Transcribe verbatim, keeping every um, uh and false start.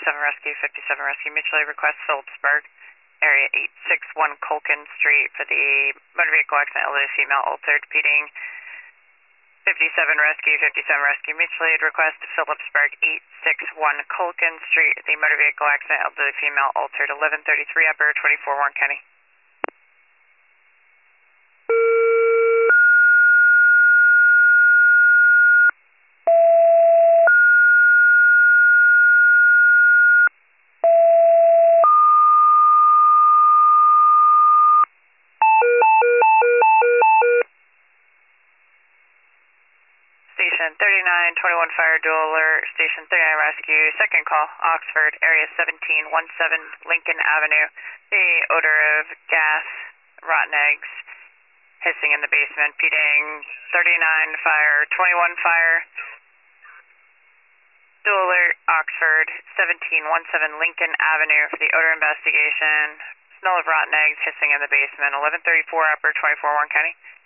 fifty-seven Rescue, fifty-seven Rescue, mutually request Phillipsburg, area eight six one Colkin Street for the motor vehicle accident, elderly female altered, P-ing fifty-seven Rescue, fifty-seven Rescue, mutually request Phillipsburg, eight six one Colkin Street, the motor vehicle accident, elderly female altered, eleven thirty-three upper, twenty-four Warren County. Station thirty-nine twenty-one Fire Dual Alert, Station thirty-nine Rescue, second call, Oxford, area seventeen seventeen Lincoln Avenue. The odor of gas, rotten eggs, hissing in the basement, P-ing thirty-nine Fire, twenty-one Fire, Dual Alert, Oxford, seventeen seventeen Lincoln Avenue for the odor investigation. Smell of rotten eggs, hissing in the basement, eleven thirty-four upper, twenty-four Warren County.